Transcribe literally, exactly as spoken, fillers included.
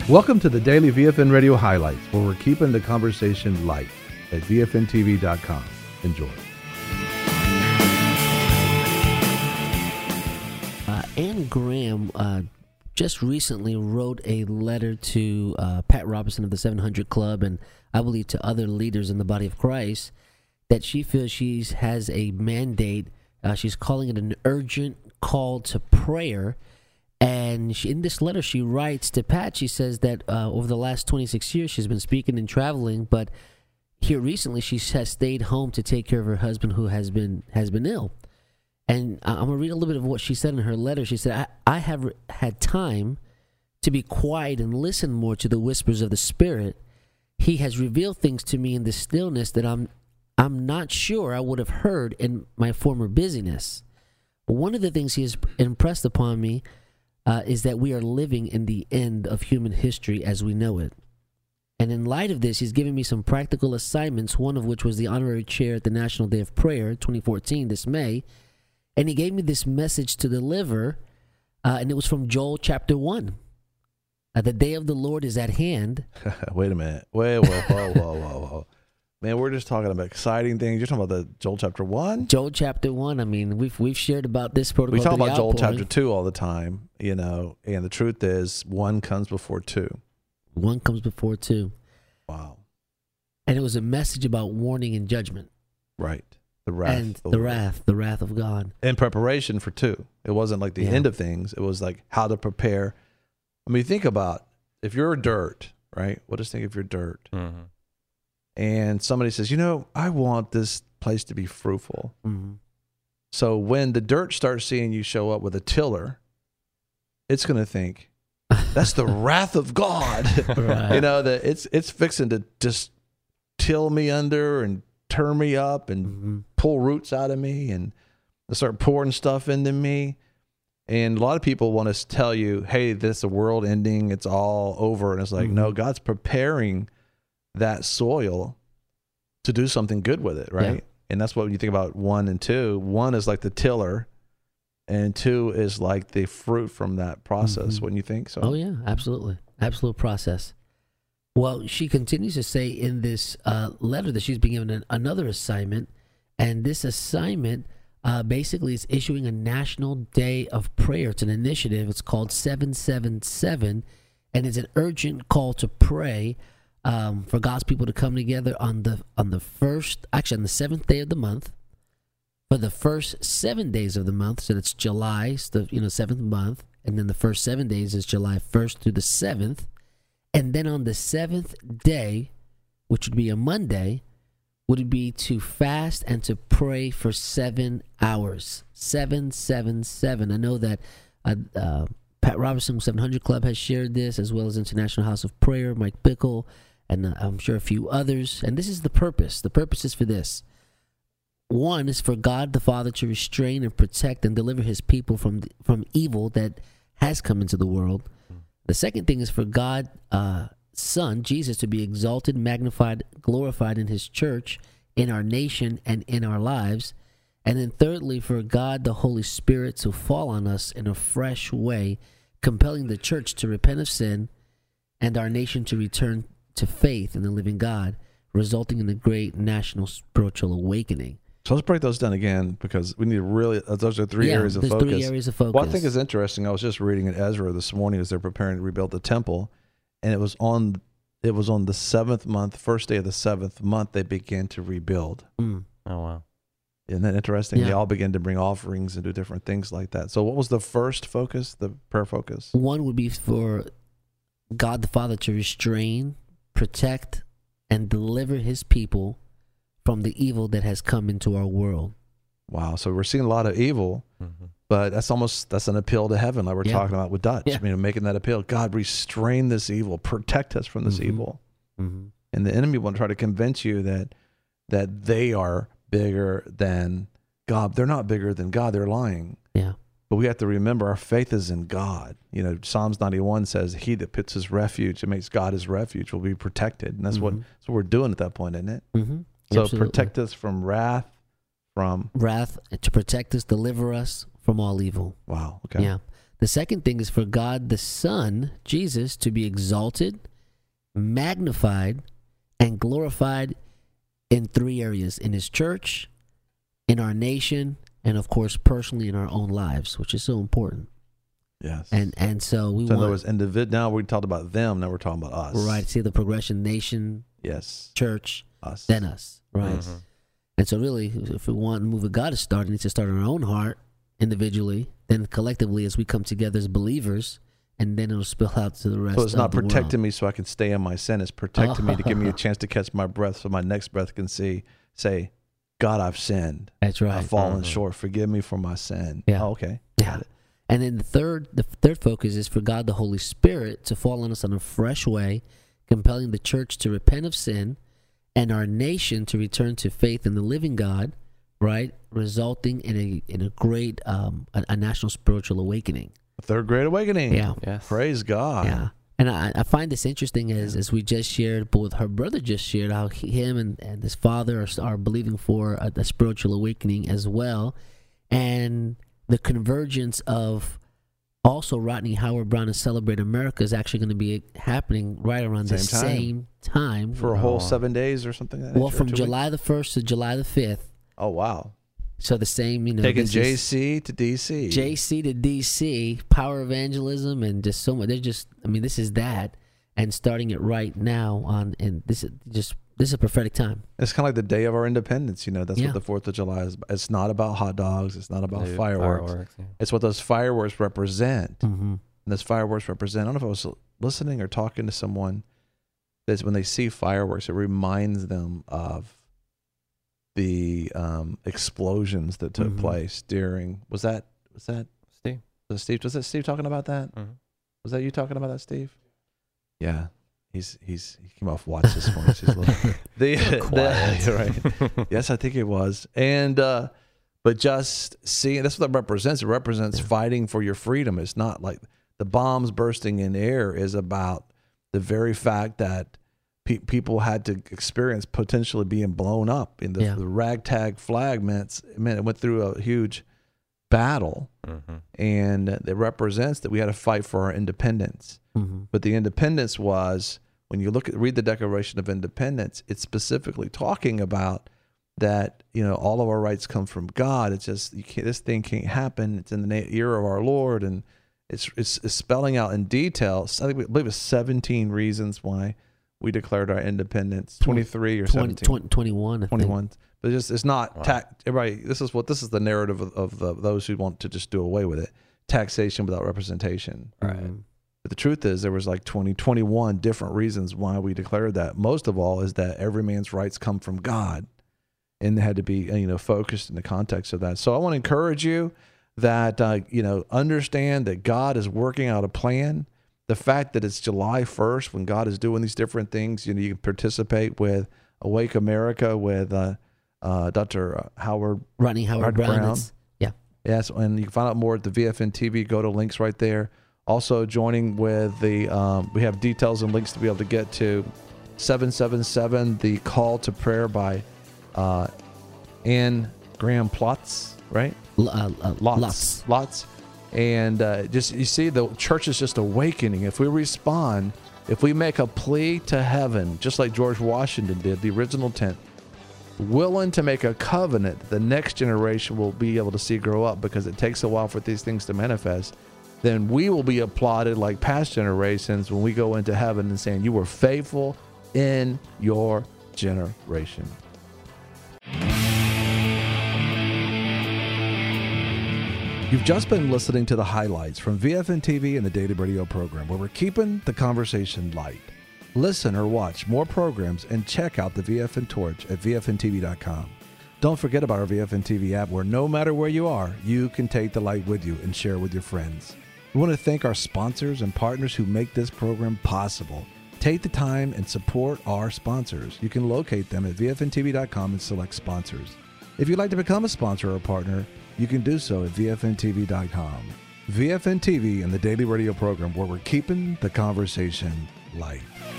Welcome to the Daily V F N Radio Highlights, where we're keeping the conversation light at V F N T V dot com. Enjoy. Uh, Anne Graham uh, just recently wrote a letter to uh, Pat Robertson of the seven hundred Club, and I believe to other leaders in the body of Christ, that she feels she has a mandate. Uh, she's calling it an urgent call to prayer. And she, in this letter she writes to Pat, she says that uh, over the last twenty-six years she's been speaking and traveling, but here recently she has stayed home to take care of her husband who has been has been ill. And I'm going to read a little bit of what she said in her letter. She said, I, I have had time to be quiet and listen more to the whispers of the Spirit. He has revealed things to me in the stillness that I'm I'm not sure I would have heard in my former busyness. But one of the things he has impressed upon me Uh, is that we are living in the end of human history as we know it. And in light of this, he's given me some practical assignments, one of which was the honorary chair at the National Day of Prayer, twenty fourteen, this May. And he gave me this message to deliver, uh, and it was from Joel chapter one. Uh, the day of the Lord is at hand. Wait a minute. Wait, whoa, whoa, whoa, whoa, whoa. Man, we're just talking about exciting things. You're talking about the Joel chapter one? Joel chapter one. I mean, we've we've shared about this protocol. We talk about Joel outpouring. chapter two all the time, you know, and the truth is one comes before two. One comes before two. Wow. And it was a message about warning and judgment. Right. The wrath. And of the Lord. wrath, the wrath of God. In preparation for two. It wasn't like the Yeah. end of things. It was like how to prepare. I mean, think about if you're dirt, right? We'll just think if you're dirt. Mm-hmm. And somebody says, you know, I want this place to be fruitful. Mm-hmm. So when the dirt starts seeing you show up with a tiller, it's going to think, that's the wrath of God. Right. You know, that it's it's fixing to just till me under and turn me up and Mm-hmm. pull roots out of me and start pouring stuff into me. And a lot of people want to tell you, hey, this is the world ending. It's all over. And it's like, Mm-hmm. no, God's preparing that soil to do something good with it, right? Yeah. And that's what you think about one and two. One is like the tiller, and two is like the fruit from that process. Mm-hmm. Wouldn't you think so? Oh, yeah, absolutely. Absolute process. Well, she continues to say in this uh, letter that she's been given an, another assignment, and this assignment uh, basically is issuing a National Day of Prayer. It's an initiative. It's called seven seven seven, and it's an urgent call to pray um, for God's people to come together on the on the first, actually on the seventh day of the month, for the first seven days of the month. So that's July, it's the you know seventh month, and then the first seven days is July first through the seventh. And then on the seventh day, which would be a Monday, would be to fast and to pray for seven hours. Seven, seven, seven. I know that uh, uh, Pat Robertson, seven hundred Club, has shared this, as well as International House of Prayer, Mike Bickle, and uh, I'm sure a few others. And this is the purpose. The purpose is for this. One is for God the Father to restrain and protect and deliver his people from from evil that has come into the world. The second thing is for God, uh, Son, Jesus, to be exalted, magnified, glorified in his church, in our nation, and in our lives. And then thirdly, for God, the Holy Spirit, to fall on us in a fresh way, compelling the church to repent of sin and our nation to return to faith in the living God, resulting in a great national spiritual awakening. So let's break those down again, because we need to really, those are three yeah, areas of there's focus. three areas of focus. What I think is interesting, I was just reading in Ezra this morning as they're preparing to rebuild the temple, and it was on it was on the seventh month, first day of the seventh month, they began to rebuild. Mm. Oh, wow. Isn't that interesting? Yeah. They all began to bring offerings and do different things like that. So what was the first focus, the prayer focus? One would be for God the Father to restrain, protect, and deliver his people from the evil that has come into our world. Wow. So we're seeing a lot of evil, Mm-hmm. but that's almost, that's an appeal to heaven, like we're Yeah. talking about with Dutch. Yeah. I mean, making that appeal. God, restrain this evil, protect us from this Mhm. evil. Mm-hmm. And the enemy will try to convince you that that they are bigger than God. They're not bigger than God. They're lying. Yeah. But we have to remember our faith is in God. You know, Psalms ninety-one says, he that puts his refuge and makes God his refuge will be protected. And that's what Mhm. that's what we're doing at that point, isn't it? Mm-hmm. So Absolutely. protect us from wrath, from, wrath, to protect us, deliver us from all evil. wow, okay. Yeah. The second thing is for God the Son, Jesus, to be exalted, magnified, and glorified in three areas: in his church, in our nation, and of course personally in our own lives, which is so important. Yes. And and so we so want, in other words, individ- now we talked about them, now we're talking about us. right, see the progression: nation, Yes. church, Us. then us, right? Mhm. And so really, if we want the move of God to start, it needs to start in our own heart individually, then collectively as we come together as believers, and then it'll spill out to the rest So it's of not the protecting world. me so I can stay in my sin. It's protecting me to give me a chance to catch my breath so my next breath can see, say, God, I've sinned. That's right. I've fallen Mhm. short. Forgive me for my sin. Yeah. Oh, okay. Yeah. Got it. And then the third, the third focus is for God, the Holy Spirit, to fall on us in a fresh way, compelling the church to repent of sin and our nation to return to faith in the living God, right? Resulting in a in a great um, a, a national spiritual awakening. Third great awakening. Yeah. Yes. Praise God. Yeah. And I, I find this interesting as, as we just shared, but with her brother just shared, how he, him and, and his father are, are believing for a, a spiritual awakening as well. And the convergence of also Rodney Howard Brown and Celebrate America is actually going to be happening right around the Same time. same time. For a whole Oh. seven days or something like that. well, or from two July weeks? the first to July the fifth. Oh, wow. So the same, you know. Taking this J is C to D C. J C to D C, power evangelism, and just so much. They're just, I mean, this is that. And starting it right now on, and this is just, this is a prophetic time. It's kind of like the day of our independence. You know, that's Yeah. what the fourth of July is. It's not about hot dogs. It's not about Dude, fireworks. yeah. It's what those fireworks represent. Mm-hmm. And those fireworks represent, I don't know if I was listening or talking to someone, that's when they see fireworks, it reminds them of the um, explosions that took Mhm. place during, was that, was that, Steve. was that Steve, was that Steve talking about that? Mhm. Was that you talking about that, Steve? Yeah. He's, he's, he came off watch this morning. So he's a little, the, Quiet. the, right. Yes, I think it was. And, uh, but just seeing, that's what that represents. It represents Yeah. fighting for your freedom. It's not like the bombs bursting in air is about the very fact that pe- people had to experience potentially being blown up. In the, Yeah. the ragtag flag meant, meant it went through a huge battle, Mhm. and it represents that we had to fight for our independence. Mm-hmm. But the independence was, when you look at read the Declaration of Independence, it's specifically talking about that, you know, all of our rights come from God. It's just you can't, this thing can't happen. It's in the na- year of our Lord, and it's, it's it's spelling out in detail. I think we I believe it's seventeen reasons why we declared our independence. Twenty-three or twenty, seventeen. twenty, twenty-one, I think. twenty-one. But just it's not Wow. tax. Everybody, this is what this is the narrative of, of the, those who want to just do away with it. Taxation without representation. Mhm. But the truth is, there was like twenty, twenty-one different reasons why we declared that. Most of all is that every man's rights come from God, and they had to be, you know, focused in the context of that. So I want to encourage you that uh, you know, understand that God is working out a plan. The fact that it's July first when God is doing these different things, you know, you can participate with Awake America with uh, uh, Doctor Howard. Rodney Howard Howard Brown. Brown. It's- Yeah. Yes, and you can find out more at the V F N T V. Go to links right there. Also joining with the, um, we have details and links to be able to get to seven seven seven, the call to prayer by uh, Ann Graham Plotz, right? L- uh, uh, Lots. lots. Lots. And uh, just, you see, the church is just awakening. If we respond, if we make a plea to heaven, just like George Washington did, the original intent, willing to make a covenant that the next generation will be able to see grow up, because it takes a while for these things to manifest, then we will be applauded like past generations when we go into heaven and saying, you were faithful in your generation. You've just been listening to the highlights from V F N T V and the Daily Radio program, where we're keeping the conversation light. Listen or watch more programs and check out the V F N Torch at V F N T V dot com. Don't forget about our V F N T V app, where no matter where you are, you can take the light with you and share with your friends. We want to thank our sponsors and partners who make this program possible. Take the time and support our sponsors. You can locate them at V F N T V dot com and select sponsors. If you'd like to become a sponsor or partner, you can do so at V F N T V dot com. V F N T V and the Daily Radio program, where we're keeping the conversation light.